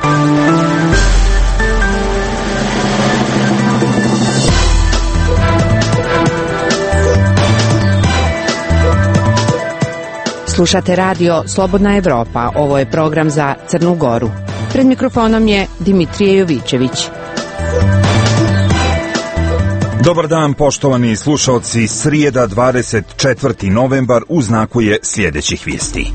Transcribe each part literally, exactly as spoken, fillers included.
Slušate radio Slobodna Evropa. Ovo je program za Crnu Goru. Pred mikrofonom je Dimitrije Jovićević. Dobar dan, poštovani slušaoci. Srijeda, dvadeset četvrti novembar, u znaku je sljedećih vijesti.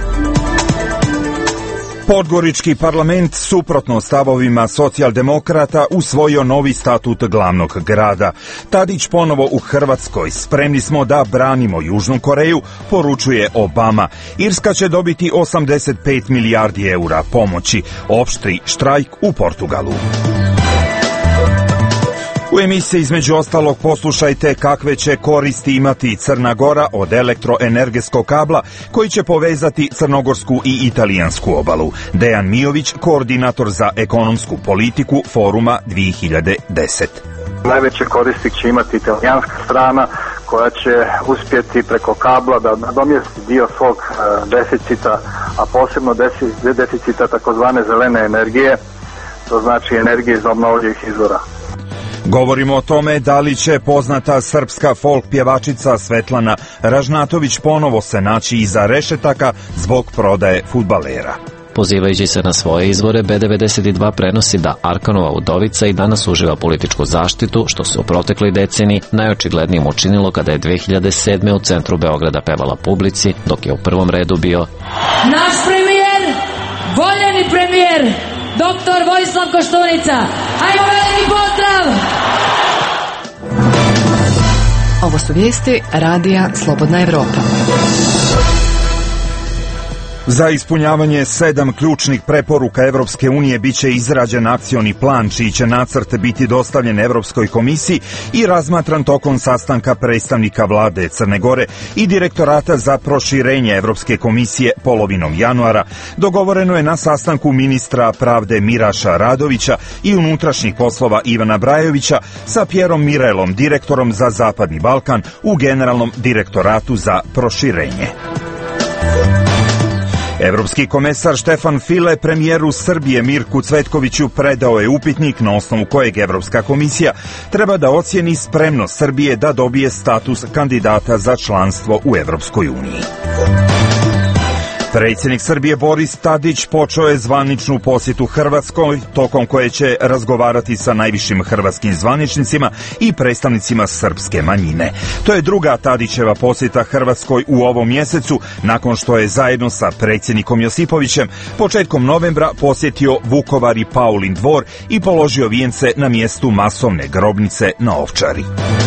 Podgorički parlament, suprotno stavovima socijaldemokrata, usvojio novi statut glavnog grada. Tadić ponovo u Hrvatskoj. Spremni smo da branimo Južnu Koreju, poručuje Obama. Irska će dobiti osamdeset pet milijardi eura pomoći. Opštri štrajk u Portugalu. U emisiji između ostalog poslušajte kakve će koristi imati Crna Gora od elektroenergetskog kabla koji će povezati crnogorsku i italijansku obalu. Dejan Mijović, koordinator za ekonomsku politiku Foruma dvije hiljade deset. Najveće koristi će imati italijanska strana koja će uspjeti preko kabla da nadomjesti dio svog deficita, a posebno deficita takozvane zelene energije, to znači energije iz obnovljivih izvora. Govorimo o tome da li će poznata srpska folk pjevačica Svetlana Ražnatović ponovo se naći iza rešetaka zbog prodaje fudbalera. Pozivajući se na svoje izvore, B devedeset dva prenosi da Arkanova udovica i danas uživa političku zaštitu, što se u protekloj deceniji najočiglednijim učinilo kada je dve hiljade sedme u centru Beograda pevala publici, dok je u prvom redu bio naš premijer, voljeni premijer, doktor Vojislav Koštunica. Ajmo, veliki pozdrav! Ovo su vijesti radija Slobodna Evropa. Za ispunjavanje sedam ključnih preporuka Evropske unije biće izrađen akcioni plan čiji će nacrt biti dostavljen Evropskoj komisiji i razmatran tokom sastanka predstavnika vlade Crne Gore i direktorata za proširenje Evropske komisije polovinom januara. Dogovoreno je na sastanku ministra pravde Miraša Radovića i unutrašnjih poslova Ivana Brajovića sa Pjerom Mirelom, direktorom za Zapadni Balkan u Generalnom direktoratu za proširenje. Evropski komesar Štefan File premijeru Srbije Mirku Cvetkoviću predao je upitnik na osnovu kojeg Evropska komisija treba da ocijeni spremnost Srbije da dobije status kandidata za članstvo u Evropskoj uniji. Predsjednik Srbije Boris Tadić počeo je zvaničnu posjetu Hrvatskoj, tokom koje će razgovarati sa najvišim hrvatskim zvaničnicima i predstavnicima srpske manjine. To je druga Tadićeva posjeta Hrvatskoj u ovom mjesecu, nakon što je zajedno sa predsjednikom Josipovićem početkom novembra posjetio Vukovar i Paulin dvor i položio vijence na mjestu masovne grobnice na Ovčari.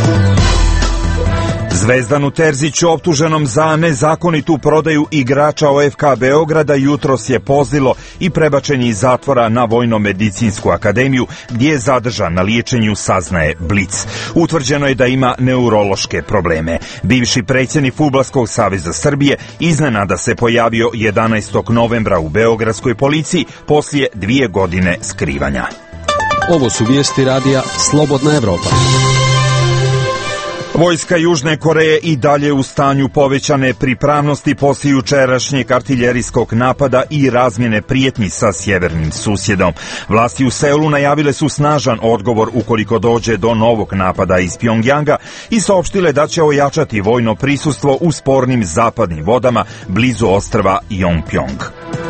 Zvezdanu Terziću, optuženom za nezakonitu prodaju igrača O F K Beograda, jutros je pozlilo i prebačen je iz zatvora na Vojno-medicinsku akademiju, gdje je zadržan na liječenju, saznaje Blic. Utvrđeno je da ima neurološke probleme. Bivši predsjednik Fudbalskog saveza Srbije iznenada se pojavio jedanaestog novembra u beogradskoj policiji poslije dvije godine skrivanja. Ovo su vijesti radija Slobodna Evropa. Vojska Južne Koreje i dalje u stanju povećane pripravnosti poslije jučerašnjeg artiljerijskog napada i razmjene prijetnji sa sjevernim susjedom. Vlasti u Seulu najavile su snažan odgovor ukoliko dođe do novog napada iz Pjongjanga i saopštile da će ojačati vojno prisustvo u spornim zapadnim vodama blizu ostrva Yongbyon.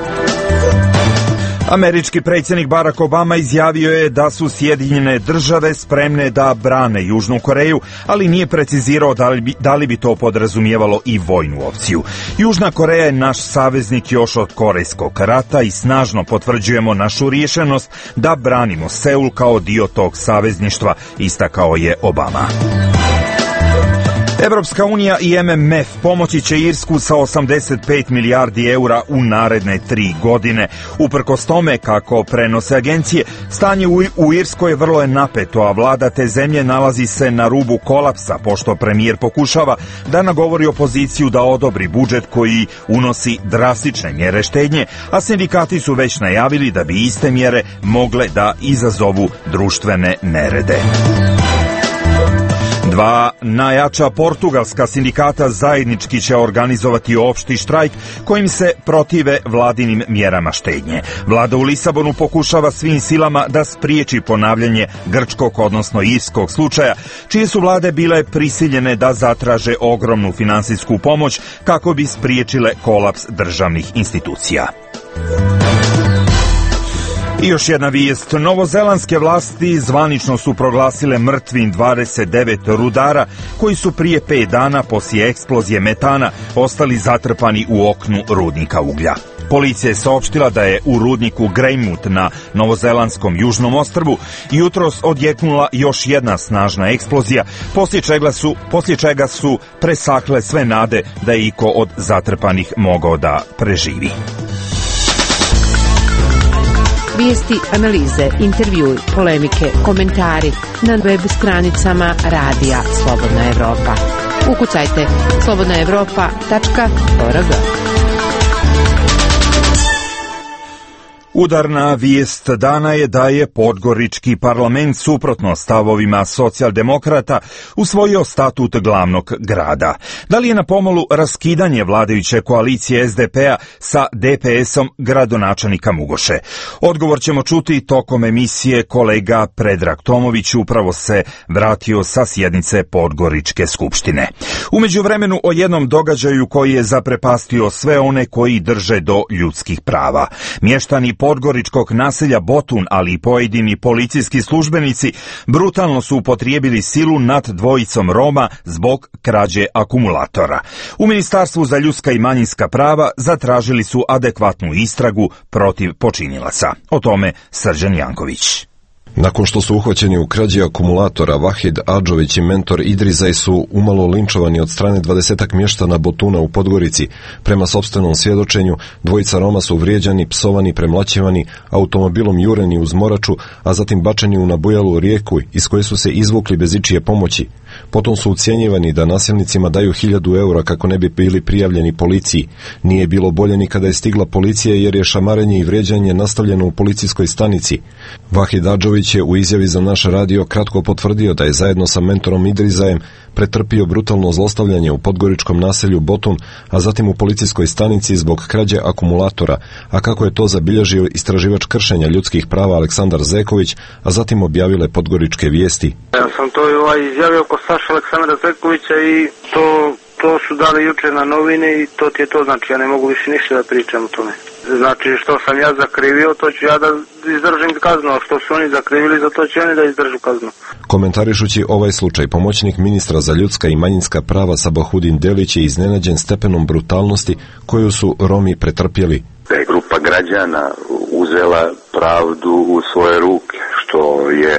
Američki predsjednik Barack Obama izjavio je da su Sjedinjene države spremne da brane Južnu Koreju, ali nije precizirao da li bi, da li bi to podrazumijevalo i vojnu opciju. Južna Koreja je naš saveznik još od Korejskog rata i snažno potvrđujemo našu rješenost da branimo Seul kao dio tog savezništva, istakao je Obama. Evropska unija i M M F pomoći će Irsku sa osamdeset pet milijardi eura u naredne tri godine. Uprkos tome, kako prenose agencije, stanje u, u Irskoj je vrlo je napeto, a vlada te zemlje nalazi se na rubu kolapsa, pošto premijer pokušava da nagovori opoziciju da odobri budžet koji unosi drastične mjere štednje, a sindikati su već najavili da bi iste mjere mogle da izazovu društvene nerede. Dva najjača portugalska sindikata zajednički će organizovati opšti štrajk kojim se protive vladinim mjerama štednje. Vlada u Lisabonu pokušava svim silama da spriječi ponavljanje grčkog, odnosno irskog slučaja, čije su vlade bile prisiljene da zatraže ogromnu finansijsku pomoć kako bi spriječile kolaps državnih institucija. I još jedna vijest. Novozelandske vlasti zvanično su proglasile mrtvim dvadeset devet rudara koji su prije pet dana poslije eksplozije metana ostali zatrpani u oknu rudnika uglja. Policija je saopštila da je u rudniku Greymouth na novozelandskom južnom ostrvu jutros odjeknula još jedna snažna eksplozija, poslije čega su, poslije čega su presakle sve nade da je iko od zatrpanih mogao da preživi. Vijesti, analize, intervjui, polemike, komentari na web stranicama Radija Slobodna Evropa. Ukucajte slobodna evropa tačka org. Udarna vijest dana je da je Podgorički parlament suprotno stavovima socijaldemokrata usvojio statut glavnog grada. Da li je na pomolu raskidanje vladajuće koalicije es de pe a sa de pe esom gradonačelnika Mugoše? Odgovor ćemo čuti tokom emisije. Kolega Predrag Tomović upravo se vratio sa sjednice Podgoričke skupštine. U međuvremenu o jednom događaju koji je zaprepastio sve one koji drže do ljudskih prava. Mještani Podgoričkog naselja Botun, ali i pojedini policijski službenici brutalno su upotrijebili silu nad dvojicom Roma zbog krađe akumulatora. U Ministarstvu za ljudska i manjinska prava zatražili su adekvatnu istragu protiv počinilaca. O tome Srđan Janković. Nakon što su uhvaćeni u krađi akumulatora, Vahid Adžović i mentor Idrizaj su umalo linčovani od strane dvadesetak mještana Botuna u Podgorici. Prema sopstvenom svjedočenju, dvojica Roma su vrijeđani, psovani, premlaćivani, automobilom jureni uz Moraču, a zatim bačeni u nabujalu rijeku iz koje su se izvukli bez ičije pomoći. Potom su ucjenjivani da nasilnicima daju hiljadu eura kako ne bi bili prijavljeni policiji. Nije bilo bolje ni kada je stigla policija jer je šamarenje i vrijeđanje nastavljeno u policijskoj stanici. Vahid Adžović je u izjavi za naš radio kratko potvrdio da je zajedno sa mentorom Idrizajem pretrpio brutalno zlostavljanje u podgoričkom naselju Botun, a zatim u policijskoj stanici zbog krađe akumulatora, a kako je to zabilježio istraživač kršenja ljudskih prava Aleksandar Zeković, a zatim objavile Podgoričke vijesti. Ja sam to ovaj izjavio oko Saša Aleksandra Zekovića i to, to su dali juče na novine i to ti je to, znači ja ne mogu više ništa da pričam o tome. Znači što sam ja zakrivio, to ću ja da izdržim kaznu, a što su oni zakrivili, za to će oni da izdržu kaznu. Komentarišući ovaj slučaj, pomoćnik ministra za ljudska i manjinska prava Sabahudin Delić je iznenađen stepenom brutalnosti koju su Romi pretrpjeli. Da je grupa građana uzela pravdu u svoje ruke, što je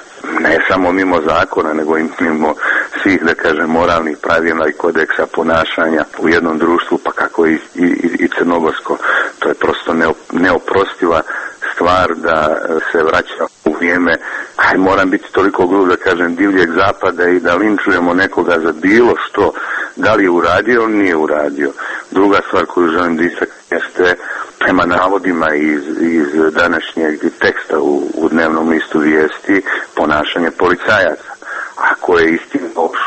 ne samo mimo zakona, nego i mimo svih, da kažem, moralnih pravila i kodeksa ponašanja u jednom društvu, pa kako i, i, i crnogorsko. To je prosto neoprostiva stvar da se vraća u vrijeme, aj moram biti toliko grub da kažem, divljeg zapada i da linčujemo nekoga za bilo što, da li je uradio ili nije uradio. Druga stvar koju želim da istaknem jeste prema navodima iz, iz današnjeg teksta u, u dnevnom listu vijesti ponašanje policajaca. Ako je istina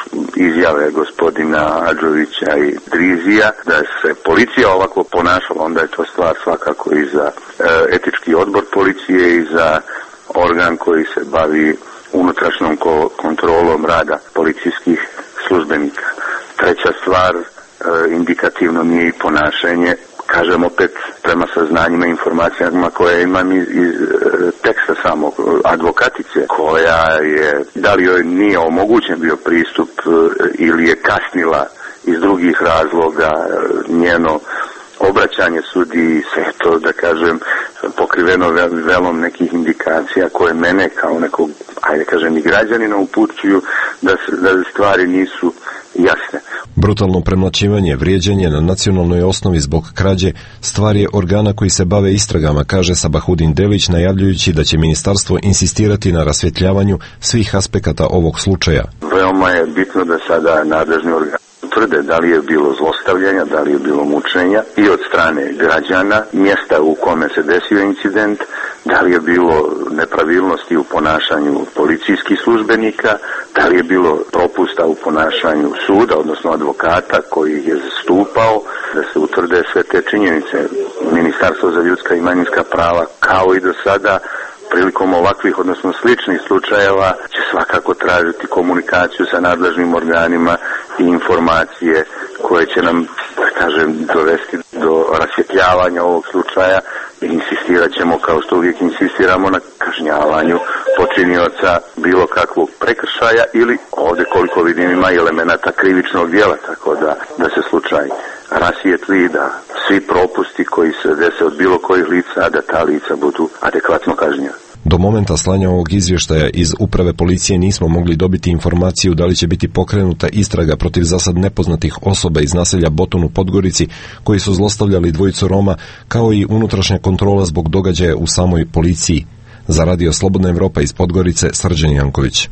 izjave gospodina Adžovića i Drizija da se policija ovako ponašala, onda je to stvar svakako i za e, etički odbor policije i za organ koji se bavi unutrašnjom ko- kontrolom rada policijskih službenika. Treća stvar, e, indikativno nije i ponašanje, kažem opet prema saznanjima i informacijama koje imam iz, iz teksta samog advokatice, koja je, da li joj nije omogućen bio pristup ili je kasnila iz drugih razloga njeno obraćanje sudi, sve to, da kažem, pokriveno velom nekih indikacija koje mene kao nekog, ajde kažem, i građanina upućuju da, da stvari nisu jasne. Brutalno premlaćivanje, vrijeđanje na nacionalnoj osnovi zbog krađe stvar je organa koji se bave istragama, kaže Sabahudin Delić, najavljujući da će ministarstvo insistirati na rasvjetljavanju svih aspekata ovog slučaja. Veoma je bitno da sada nadležni organ utvrde da li je bilo zlostavljanja, da li je bilo mučenja i od strane građana, mjesta u kome se desio incident, da li je bilo nepravilnosti u ponašanju policijskih službenika, Da li je bilo propusta u ponašanju suda, odnosno advokata koji je zastupao, da se utvrde sve te činjenice. Ministarstvo za ljudska i manjinska prava, kao i do sada, prilikom ovakvih, odnosno sličnih slučajeva, će svakako tražiti komunikaciju sa nadležnim organima i informacije koje će nam, da kažem, dovesti do rasvjetljavanja ovog slučaja i insistirat ćemo, kao što uvijek insistiramo, na kažnjavanju počinioca bilo kakvog prekršaja ili, ovdje koliko vidim, ima i elemenata krivičnog djela, tako da, da se slučaj rasvijetli, da svi propusti koji se dese od bilo kojih lica, da ta lica budu adekvatno kažnjena. Do momenta slanja ovog izvještaja iz uprave policije nismo mogli dobiti informaciju da li će biti pokrenuta istraga protiv zasad nepoznatih osoba iz naselja Botun u Podgorici koji su zlostavljali dvojicu Roma, kao i unutrašnja kontrola zbog događaja u samoj policiji. Za Radio Slobodna Evropa iz Podgorice, Srđan Janković.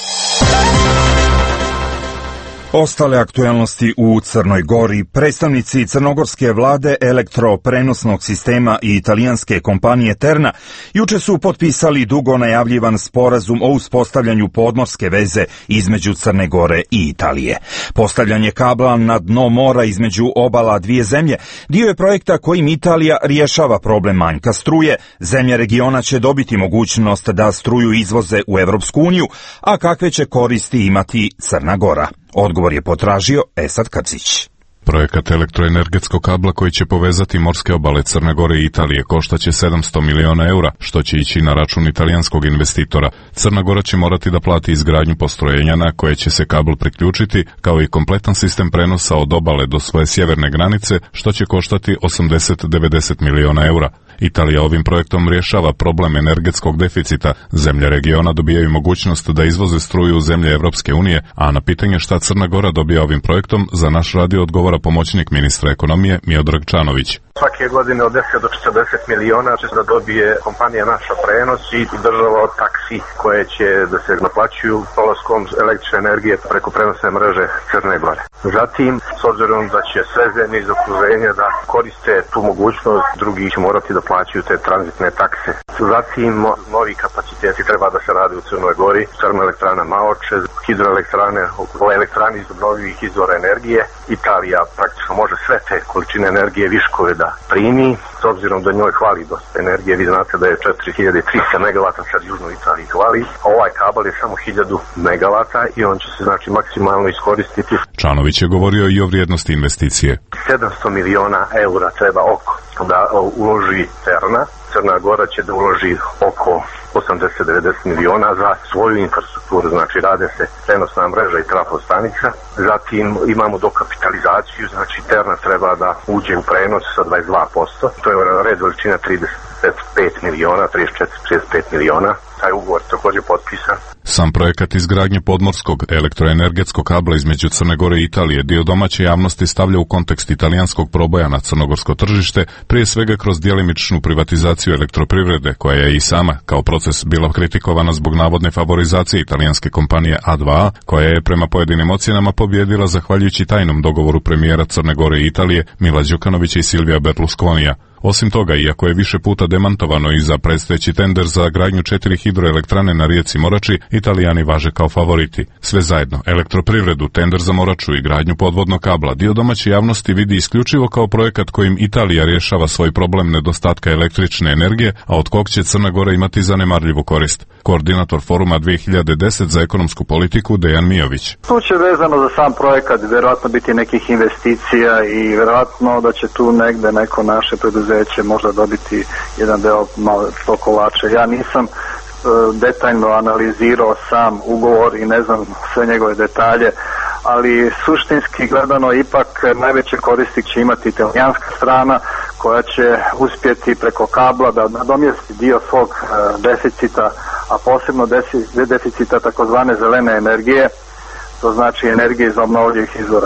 Ostale aktuelnosti u Crnoj Gori. Predstavnici crnogorske vlade, elektroprenosnog sistema i italijanske kompanije Terna juče su potpisali dugo najavljivan sporazum o uspostavljanju podmorske veze između Crne Gore i Italije. Postavljanje kabla na dno mora između obala dvije zemlje dio je projekta kojim Italija rješava problem manjka struje. Zemlje regiona će dobiti mogućnost da struju izvoze u Evropsku uniju, a kakve će koristi imati Crna Gora? Odgovor je potražio Esad Kacić. Projekat elektroenergetskog kabla koji će povezati morske obale Crne Gore i Italije koštaće sedamsto miliona eura, što će ići na račun italijanskog investitora. Crna Gora će morati da plati izgradnju postrojenja na koje će se kabel priključiti, kao i kompletan sistem prenosa od obale do svoje sjeverne granice, što će koštati osamdeset do devedeset miliona eura. Italija ovim projektom rješava problem energetskog deficita. Zemlje regiona dobijaju mogućnost da izvoze struju u zemlje Evropske unije, a na pitanje šta Crna Gora dobija ovim projektom, za naš radio odgovara pomoćnik ministra ekonomije Miodrag Čanović. Svake godine od deset do četrdeset miliona će da dobije kompanija naša prenos i država od taksi koje će da se naplaćuju dolaskom električne energije preko prenosne mreže Crne Gore. Zatim, s obzirom da će sve zemlje iz okruženja da koriste tu mogućnost, drugi će morati da plaćaju te tranzitne takse. Zatim, novi kapaciteti treba da se rade u Crnoj Gori, termoelektrana Maoče, hidroelektrane, elektrane iz obnovljivih izvora energije. Italija praktično može sve te količine energije viškove da primi, s obzirom da njoj hvali dosta energije. Vi znate da je četiri hiljade trista megavata, sad južnoj Italiji hvali, a ovaj kabel je samo hiljadu megavata i on će se znači maksimalno iskoristiti. Čanović je govorio i o vrijednosti investicije. sedamsto miliona eura treba oko da uloži Terna. Crna Gora će da uloži oko osamdeset do devedeset miliona za svoju infrastrukturu, znači rade se prenosna mreža i trafostanica. Zatim imamo dokapitalizaciju, znači Terna treba da uđe u prenos sa dvadeset dva posto, to je red veličina trideset pet miliona, trideset četiri do trideset pet miliona. Taj ugovor također potpisan. Sam projekat izgradnje podmorskog elektroenergetskog kabla između Crne Gore i Italije dio domaće javnosti stavlja u kontekst italijanskog proboja na crnogorsko tržište, prije svega kroz djelimičnu privatizaciju elektroprivrede, koja je i sama kao proces bila kritikovana zbog navodne favorizacije italijanske kompanije A dva A, koja je prema pojedinim ocjenama pobjedila zahvaljujući tajnom dogovoru premijera Crne Gore i Italije Mila Đukanovića i Silvija Berlusconija. Osim toga, iako je više puta demantovano i za predstojeći tender za gradnju četiri hidroelektrane na rijeci Morači, Italijani važe kao favoriti. Sve zajedno, elektroprivredu, tender za Moraču i gradnju podvodnog kabla, dio domaće javnosti vidi isključivo kao projekat kojim Italija rješava svoj problem nedostatka električne energije, a od kog će Crna Gora imati zanemarljivu korist. Koordinator foruma dvije hiljade deset za ekonomsku politiku Dejan Mijović. Tu će vezano za sam projekat vjerojatno biti nekih investicija i vjerojatno da će tu negde neko naše preduzeće možda dobiti jedan deo malo to kolače. Ja nisam detaljno analizirao sam ugovor i ne znam sve njegove detalje, ali suštinski gledano ipak najveće koristi će imati italijanska strana koja će uspjeti preko kabla da nadomjesti dio svog deficita, a posebno deficita takozvane zelene energije, to znači energije iz obnovljivih izvora.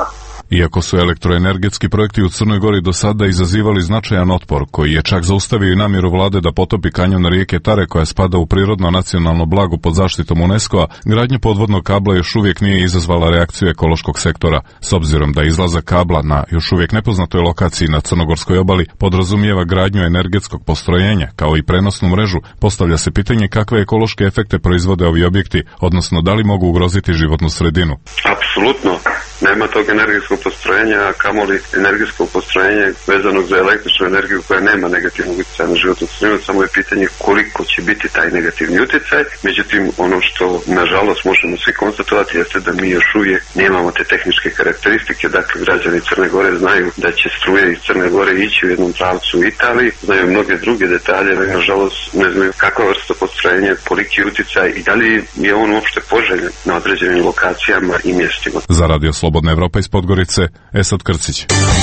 Iako su elektroenergetski projekti u Crnoj Gori do sada izazivali značajan otpor, koji je čak zaustavio i namjeru vlade da potopi kanjon rijeke Tare koja spada u prirodno nacionalno blago pod zaštitom UNESCO-a, gradnja podvodnog kabla još uvijek nije izazvala reakciju ekološkog sektora. S obzirom da izlazak kabla na još uvijek nepoznatoj lokaciji na Crnogorskoj obali podrazumijeva gradnju energetskog postrojenja, kao i prenosnu mrežu, postavlja se pitanje kakve ekološke efekte proizvode ovi objekti, odnosno da li mogu ugroziti životnu sredinu. Apsolutno. Nema tog energetskog postrojenja, a kamoli energetskog postrojenja vezanog za električnu energiju koja nema negativnog utjecaja na životnu sredinu, samo je pitanje koliko će biti taj negativni utjecaj. Međutim, ono što nažalost možemo svi konstatovati jeste da mi još uvijek nemamo te tehničke karakteristike, dakle građani Crne Gore znaju da će struje iz Crne Gore ići u jednom pravcu u Italiji, znaju mnoge druge detalje, nažalost ne znaju kakva vrsta postrojenja, koliki utjecaj i da li je on uopšte poželjen na određenim lokacijama i mjestima. Za Radio Slobodna Evropa iz Podgorice, Esad Krcić.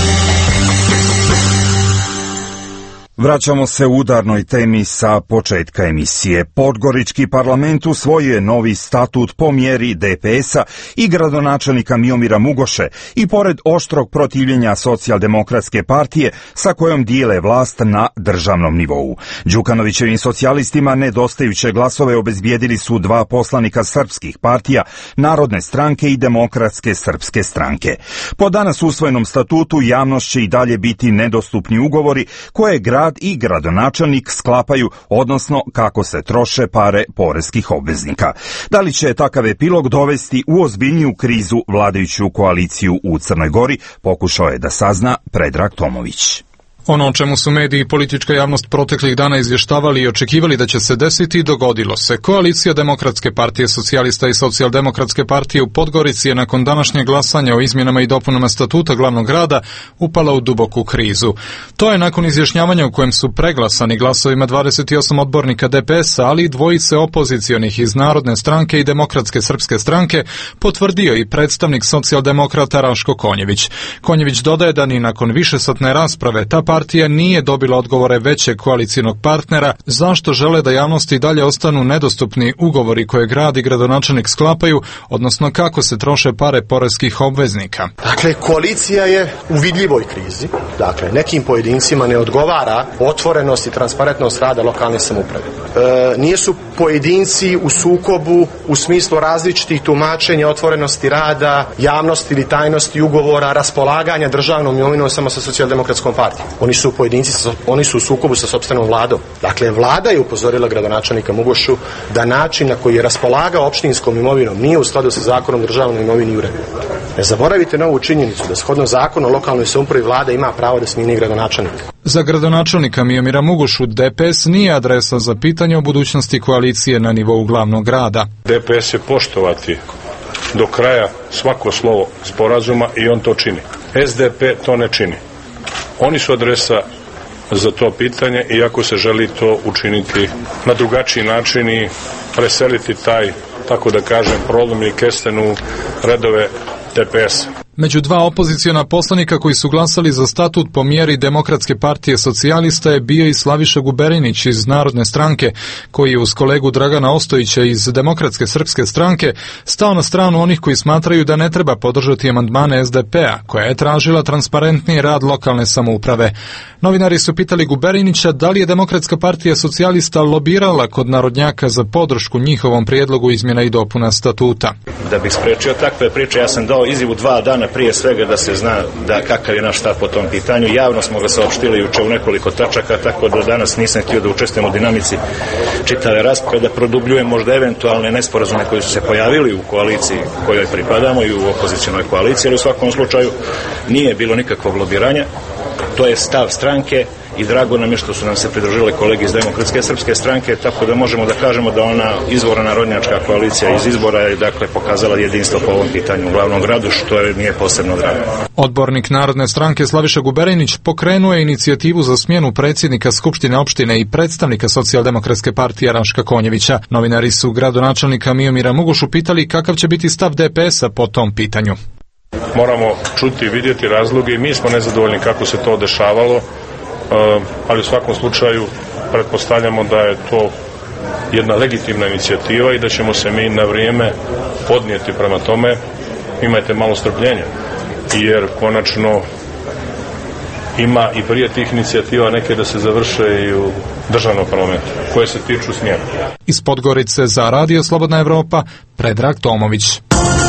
Vraćamo se u udarnoj temi sa početka emisije. Podgorički parlament usvojio je novi statut po mjeri D P S-a i gradonačelnika Miomira Mugoše i pored oštrog protivljenja Socijaldemokratske partije sa kojom dijele vlast na državnom nivou. Đukanovićevim socijalistima nedostajuće glasove obezbijedili su dva poslanika srpskih partija, Narodne stranke i Demokratske srpske stranke. Po danas usvojenom statutu javnost će i dalje biti nedostupni ugovori koje grad i gradonačelnik sklapaju, odnosno kako se troše pare poreskih obveznika. Da li će takav epilog dovesti u ozbiljniju krizu vladajuću koaliciju u Crnoj Gori, pokušao je da sazna Predrag Tomović. Ono o čemu su mediji i politička javnost proteklih dana izvještavali i očekivali da će se desiti, dogodilo se. Koalicija Demokratske partije socijalista i Socijaldemokratske partije u Podgorici je nakon današnjeg glasanja o izmjenama i dopunama statuta glavnog grada upala u duboku krizu. To je nakon izjašnjavanja u kojem su preglasani glasovima dvadeset osam odbornika D P S-a, ali i dvojice opozicionih iz Narodne stranke i Demokratske srpske stranke, potvrdio i predstavnik socijaldemokrata Raško Konjević. Konjević dodaje da ni nakon višesatne rasprave ta partija nije dobila odgovore većeg koalicijnog partnera zašto žele da javnosti dalje ostanu nedostupni ugovori koje grad i gradonačelnik sklapaju, odnosno kako se troše pare poreskih obveznika. Dakle, koalicija je u vidljivoj krizi. Dakle, nekim pojedincima ne odgovara otvorenost i transparentnost rada lokalne samouprave. E, nisu pojedinci u sukobu u smislu različitih tumačenja otvorenosti rada, javnosti ili tajnosti ugovora, raspolaganja državnom imovinom samo sa Socijaldemokratskom partijom. Oni su pojedinci, oni su u sukobu sa sopstvenom vladom. Dakle, vlada je upozorila gradonačelnika Mugošu da način na koji je raspolagao opštinskom imovinom nije u skladu sa zakonom o državnoj imovini i uredbi. Ne zaboravite na ovu činjenicu da shodno zakonu o lokalnoj samoupravi vlada ima pravo da smijeni gradonačelnika. Za gradonačelnika Miomira Mugošu D P S nije adresa za pitanje o budućnosti koalicije na nivou glavnog grada. D P S će poštovati do kraja svako slovo sporazuma i on to čini. S D P to ne čini. Oni su adresa za to pitanje, iako se želi to učiniti na drugačiji način i preseliti taj, tako da kažem, problem ili kesten u redove D P S-a. Među dva opoziciona poslanika koji su glasali za statut po mjeri Demokratske partije socijalista je bio i Slaviša Guberinić iz Narodne stranke, koji je uz kolegu Dragana Ostojića iz Demokratske srpske stranke stao na stranu onih koji smatraju da ne treba podržati amandmane S D P-a, koja je tražila transparentniji rad lokalne samouprave. Novinari su pitali Guberinića da li je Demokratska partija socijalista lobirala kod narodnjaka za podršku njihovom prijedlogu izmjena i dopuna statuta. Da bih sprečio takve priče, ja sam dao izjavu dva dana prije svega da se zna da kakav je naš stav po tom pitanju. Javno smo ga saopštili juče u nekoliko tačaka, tako da danas nisam htio da učestvujem u dinamici čitave rasprave, da produbljujem možda eventualne nesporazume koji su se pojavili u koaliciji kojoj pripadamo i u opozicionoj koaliciji, ali u svakom slučaju nije bilo nikakvog lobiranja. To je stav stranke i drago nam je što su nam se pridružile kolege iz Demokratske srpske stranke, tako da možemo da kažemo da ona izvorna narodnjačka koalicija iz izbora je dakle pokazala jedinstvo po ovom pitanju u glavnom gradu, što je nije posebno drago. Odbornik Narodne stranke Slaviša Guberinić pokrenuo je inicijativu za smjenu predsjednika Skupštine opštine i predstavnika Socijaldemokratske partije Raška Konjevića. Novinari su gradonačelnika Miomira Mugošu pitali kakav će biti stav D P S-a po tom pitanju. Moramo čuti i vidjeti razloge i mi smo nezadovoljni kako se to dešavalo, ali u svakom slučaju pretpostavljamo da je to jedna legitimna inicijativa i da ćemo se mi na vrijeme podnijeti prema tome. Imajte malo strpljenja. jer konačno ima i prije tih inicijativa neke da se završe i u državnom parlamentu, koje se tiču smjera. Iz Podgorice za Radio Slobodna Evropa, Predrag Tomović.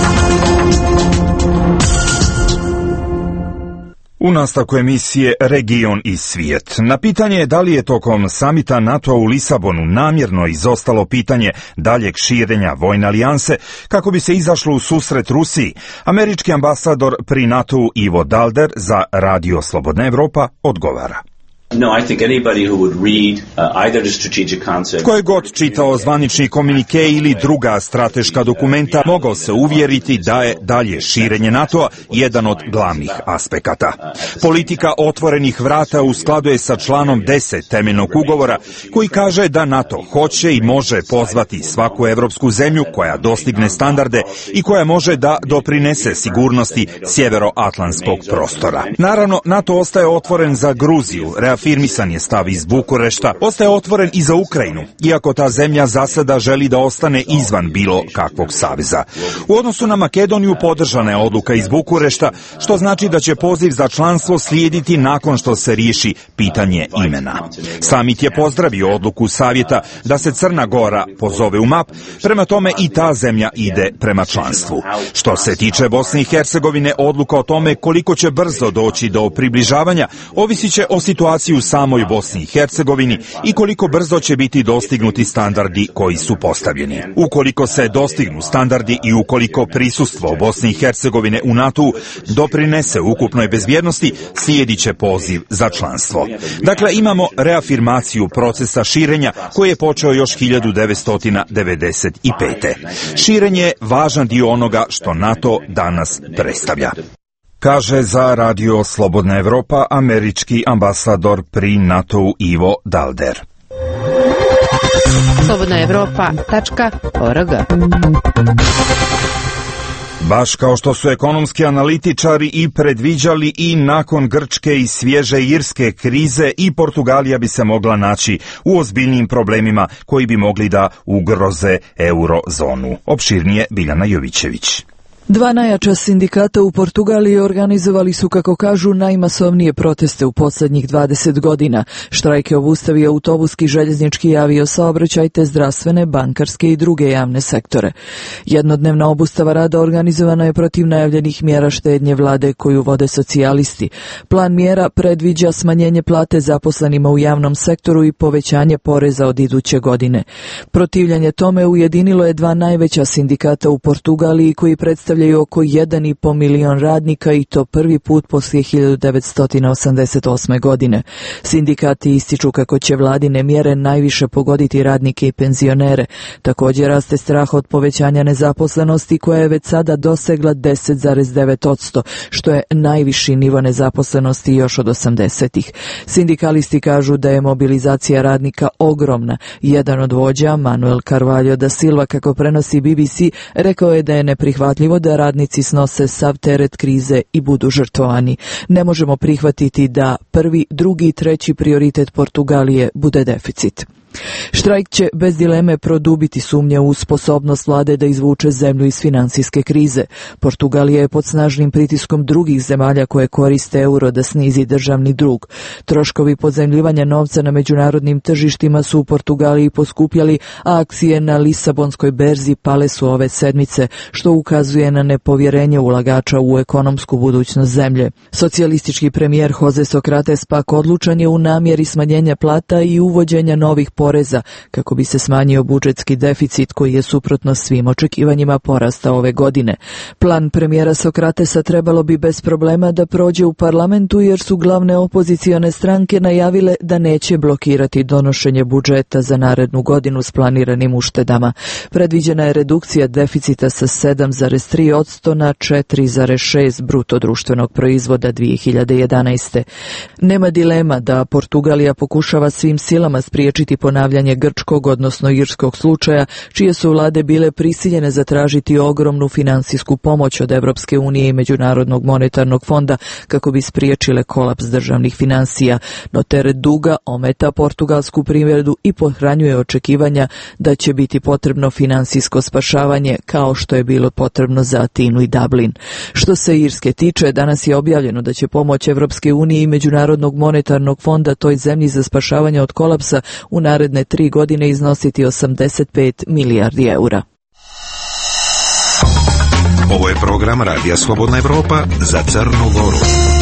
U nastavku emisije Region i svijet. Na pitanje da li je tokom samita NATO u Lisabonu namjerno izostalo pitanje daljeg širenja vojne alijanse kako bi se izašlo u susret Rusiji, američki ambasador pri NATO-u Ivo Dalder za Radio Slobodna Evropa odgovara. No, I think anybody who would read uh, either the strategic concept... Ko je god čitao zvanični komunike ili druga strateška dokumenta mogao se uvjeriti da je dalje širenje NATO-a jedan od glavnih aspekata. Politika otvorenih vrata u skladu je sa članom deset temeljnog ugovora koji kaže da NATO hoće i može pozvati svaku evropsku zemlju koja dostigne standarde i koja može da doprinese sigurnosti sjeveroatlantskog prostora. Naravno, NATO ostaje otvoren za Gruziju, afirmisan je stav iz Bukurešta, ostaje otvoren i za Ukrajinu, iako ta zemlja za sada želi da ostane izvan bilo kakvog saveza. U odnosu na Makedoniju podržana je odluka iz Bukurešta, što znači da će poziv za članstvo slijediti nakon što se riješi pitanje imena. Samit je pozdravio odluku Savjeta da se Crna Gora pozove u M A P, prema tome i ta zemlja ide prema članstvu. Što se tiče Bosne i Hercegovine, odluka o tome koliko će brzo doći do približavanja ovisit će o situaciji u samoj Bosni i Hercegovini i koliko brzo će biti dostignuti standardi koji su postavljeni. Ukoliko se dostignu standardi i ukoliko prisustvo Bosne i Hercegovine u NATO doprinese ukupnoj bezbjednosti, slijedit će poziv za članstvo. Dakle, imamo reafirmaciju procesa širenja koji je počeo još hiljadu devetsto devedeset pete. Širenje je važan dio onoga što NATO danas predstavlja, kaže za Radio Slobodna Evropa američki ambasador pri NATO-u Ivo Dalder. slobodna evropa tačka org. Baš kao što su ekonomski analitičari i predviđali, i nakon Grčke i svježe irske krize i Portugalija bi se mogla naći u ozbiljnim problemima koji bi mogli da ugroze eurozonu. Opširnije Biljana Jovićević. Dva najjača sindikata u Portugaliji organizovali su, kako kažu, najmasovnije proteste u posljednjih dvadeset godina. Štrajk je obustavio autobuski, željeznički, aviosaobraćaj te zdravstvene, bankarske i druge javne sektore. Jednodnevna obustava rada organizovana je protiv najavljenih mjera štednje vlade koju vode socijalisti. Plan mjera predviđa smanjenje plate zaposlenima u javnom sektoru i povećanje poreza od iduće godine. Protivljenje tome ujedinilo je dva najveća sindikata u Portugaliji koji predstavljaju oko jedan i po milion radnika, i to prvi put poslije hiljadu devetsto osamdeset osme. godine. Sindikati ističu kako će vladine mjere najviše pogoditi radnike i penzionere. Također raste strah od povećanja nezaposlenosti koja je već sada dosegla deset zarez devet posto, što je najviši nivo nezaposlenosti još od osamdesetih. Sindikalisti kažu da je mobilizacija radnika ogromna. Jedan od vođa, Manuel Carvalho da Silva, kako prenosi B B C, rekao je da je neprihvatljivo da radnici snose sav teret krize i budu žrtvovani. Ne možemo prihvatiti da prvi, drugi i treći prioritet Portugalije bude deficit. Štrajk će bez dileme produbiti sumnje u sposobnost vlade da izvuče zemlju iz financijske krize. Portugalija je pod snažnim pritiskom drugih zemalja koje koriste euro da snizi državni dug. Troškovi pozajmljivanja novca na međunarodnim tržištima su u Portugaliji poskupjali, a akcije na Lisabonskoj berzi pale su ove sedmice, što ukazuje na nepovjerenje ulagača u ekonomsku budućnost zemlje. Socijalistički premijer Jose Sokrates pak odlučan je u namjeri smanjenja plata i uvođenja novih poreza kako bi se smanjio budžetski deficit koji je suprotno svim očekivanjima porasta ove godine. Plan premijera Sokratesa trebalo bi bez problema da prođe u parlamentu jer su glavne opozicione stranke najavile da neće blokirati donošenje budžeta za narednu godinu s planiranim uštedama. Predviđena je redukcija deficita sa sedam zarez tri posto na četiri zarez šest bruto društvenog proizvoda dvije hiljade jedanaeste. Nema dilema da Portugalija pokušava svim silama spriječiti ponavljanje grčkog, odnosno irskog slučaja, čije su vlade bile prisiljene zatražiti ogromnu finansijsku pomoć od Evropske unije i Međunarodnog monetarnog fonda kako bi spriječile kolaps državnih finansija, no teret duga ometa portugalsku privredu i pohranjuje očekivanja da će biti potrebno finansijsko spašavanje kao što je bilo potrebno za Atinu i Dublin. Što se Irske tiče, danas je objavljeno da će pomoć Evropske unije i Međunarodnog monetarnog fonda toj zemlji za spašavanje od kolapsa u naredne tri godine iznositi osamdeset pet milijardi eura. Ovo je program Radija Slobodna Evropa za Crnu Goru.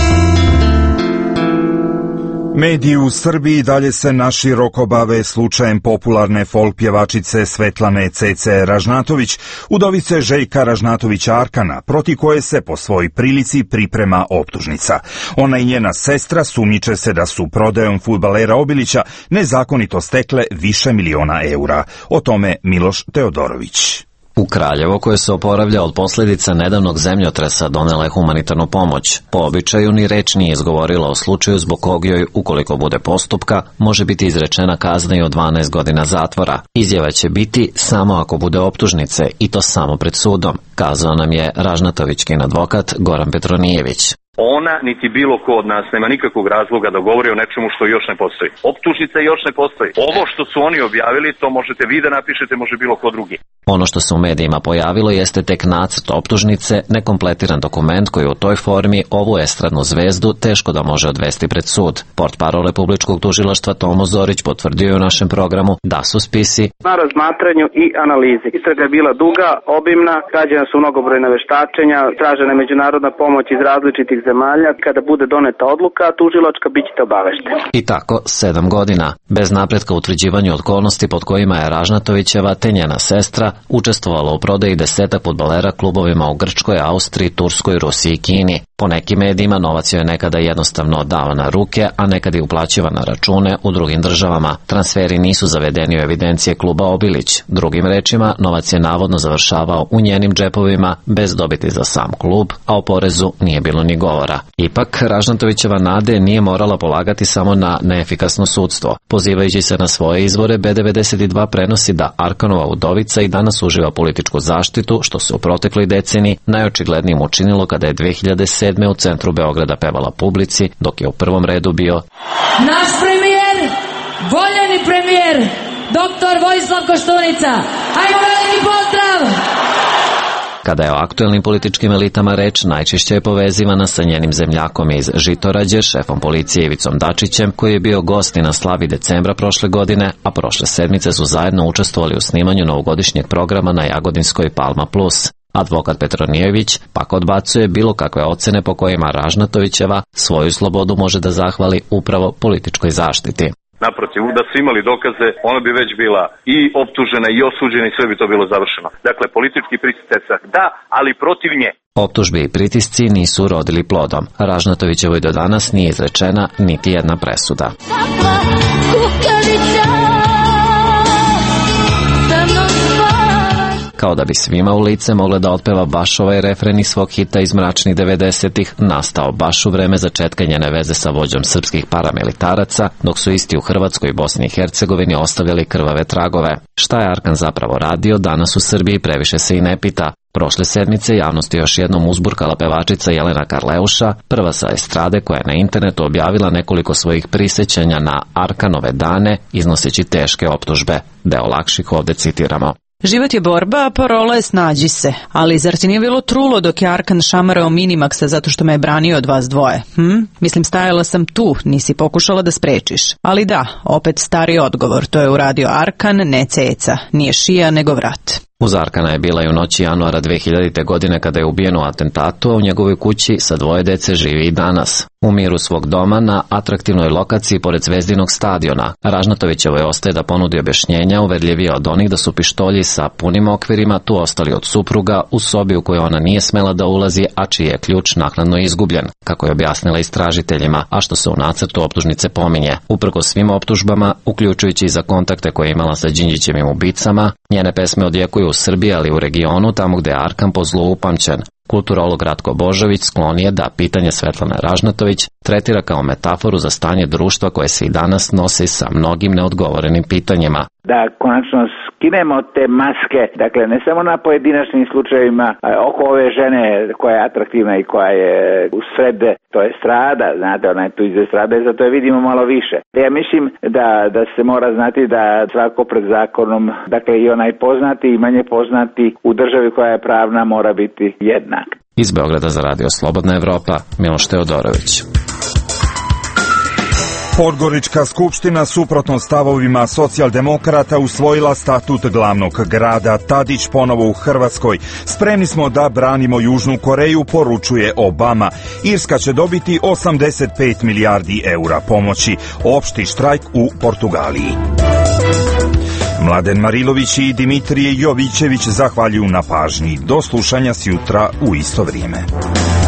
Mediji u Srbiji dalje se naširoko bave slučajem popularne folk pjevačice Svetlane Cece Ražnatović, udovice Željka Ražnatovića Arkana, protiv koje se po svojoj prilici priprema optužnica. Ona i njena sestra sumnjiče se da su prodajom fudbalera Obilića nezakonito stekle više miliona eura. O tome Miloš Teodorović. U Kraljevo, koje se oporavlja od posljedica nedavnog zemljotresa, donela je humanitarnu pomoć. Po običaju ni reč nije izgovorila o slučaju zbog kog joj, ukoliko bude postupka, može biti izrečena kazna i od dvanaest godina zatvora. Izjava će biti samo ako bude optužnice, i to samo pred sudom, kazao nam je Ražnatovićkin advokat Goran Petronijević. Ona niti bilo ko od nas nema nikakvog razloga da govori o nečemu što još ne postoji. Optužnica još ne postoji. Ovo što su oni objavili, to možete vi da napišete, može bilo ko drugi. Ono što se u medijima pojavilo jeste tek nacrt optužnice, nekompletiran dokument koji u toj formi ovu estradnu zvezdu teško da može odvesti pred sud. Portparol Republičkog tužilaštva Tomo Zorić potvrdio je u našem programu da su spisi na razmatranju i analizi. Istraga je bila duga, obimna, rađena su mnogobrojna veštačenja, tražena je međunarodna pomoć iz različitih zemalja. Kada bude doneta odluka tužilačka, bit ćete obavešteni. I tako sedam godina, bez napretka u utvrđivanju okolnosti pod kojima je Ražnatovićeva te njena sestra učestvovala u prodaji desetak fudbalera klubovima u Grčkoj, Austriji, Turskoj, Rusiji i Kini. Po nekim medijima novac joj je nekada jednostavno davan na ruke, a nekada je uplaćivan na račune u drugim državama. Transferi nisu zavedeni u evidencije kluba Obilić. Drugim rečima, novac je navodno završavao u njenim džepovima bez dobiti za sam klub, a o porezu nije bilo ni govora. Ipak, Ražnatovićeva nade nije morala polagati samo na neefikasno sudstvo. Pozivajući se na svoje izvore, B devedeset dva prenosi da Arkanova udovica i danas uživa političku zaštitu, što se u protekloj deceniji najočiglednijim učinilo kada je dve hiljade sedme u centru Beograda pevala publici, dok je u prvom redu bio naš premijer, voljeni premijer, doktor Vojislav Koštunica. Hajmo veliki pozdrav! Kada je o aktuelnim političkim elitama reč, najčešće je povezivana sa njenim zemljakom iz Žitorađe, šefom policije Ivicom Dačićem, koji je bio gost i na slavi decembra prošle godine, a prošle sedmice su zajedno učestvovali u snimanju novogodišnjeg programa na Jagodinskoj Palma Plus. Advokat Petronijević pak odbacuje bilo kakve ocene po kojima Ražnatovićeva svoju slobodu može da zahvali upravo političkoj zaštiti. Naprotiv, da su imali dokaze, ona bi već bila i optužena i osuđena i sve bi to bilo završeno. Dakle, politički pritisak da, ali protiv nje. Optužbe i pritisci nisu rodili plodom. Ražnatovićevoj do danas nije izrečena niti jedna presuda. Kao da bi svima u lice mogla da otpeva baš ovaj refren iz svog hita iz mračnih devedesetih, nastao baš u vreme začetka njene veze sa vođom srpskih paramilitaraca, dok su isti u Hrvatskoj i Bosni i Hercegovini ostavljali krvave tragove. Šta je Arkan zapravo radio, danas u Srbiji previše se i ne pita. Prošle sedmice javnost je još jednom uzburkala pevačica Jelena Karleuša, prva sa estrade koja je na internetu objavila nekoliko svojih prisećanja na Arkanove dane, iznoseći teške optužbe. Deo lakših ovde citiramo. Život je borba, a parola je snađi se. Ali zar ti nije bilo trulo dok je Arkan šamarao Minimaxa zato što me je branio od vas dvoje? Hm? Mislim, stajala sam tu, nisi pokušala da sprečiš. Ali da, opet stari odgovor, to je uradio Arkan, ne Ceca. Nije šija, nego vrat. Uz Arkana je bila i u noći januara dve hiljadite. godine kada je ubijen u atentatu, a u njegovoj kući sa dvoje dece živi i danas. U miru svog doma na atraktivnoj lokaciji pored Zvezdinog stadiona. Ražnatovićevoj ostaje da ponudi objašnjenja uverljivije od onih da su pištolji sa punim okvirima tu ostali od supruga u sobi u kojoj ona nije smela da ulazi, a čiji je ključ naknadno izgubljen, kako je objasnila istražiteljima, a što se u nacrtu optužnice pominje. Uprkos svim optužbama, uključujući i za kontakte koje je imala sa Đinđićevim ubicama, njene pesme odjekuju u Srbiji, ali u regionu, tamo gde je Arkan po zlu upamćen. Kulturolog Ratko Božović sklon je da pitanje Svetlane Ražnatović tretira kao metaforu za stanje društva koje se i danas nosi sa mnogim neodgovorenim pitanjima. Da konačno skinemo te maske, dakle ne samo na pojedinačnim slučajevima oko ove žene koja je atraktivna i koja je u sred, to je strada, znate, ona je tu iz strade, zato je vidimo malo više. Ja mislim da, da se mora znati da svako pred zakonom, dakle i onaj poznati i manje poznati u državi koja je pravna mora biti jednak. Iz Beograda za Radio Slobodna Evropa, Miloš Teodorović. Podgorička skupština suprotno stavovima socijaldemokrata usvojila statut glavnog grada. Tadić ponovo u Hrvatskoj. Spremni smo da branimo Južnu Koreju, poručuje Obama. Irska će dobiti osamdeset pet milijardi eura pomoći. Opšti štrajk u Portugaliji. Mladen Marilović i Dimitrije Jovićević zahvaljuju na pažnji. Do slušanja sjutra u isto vrijeme.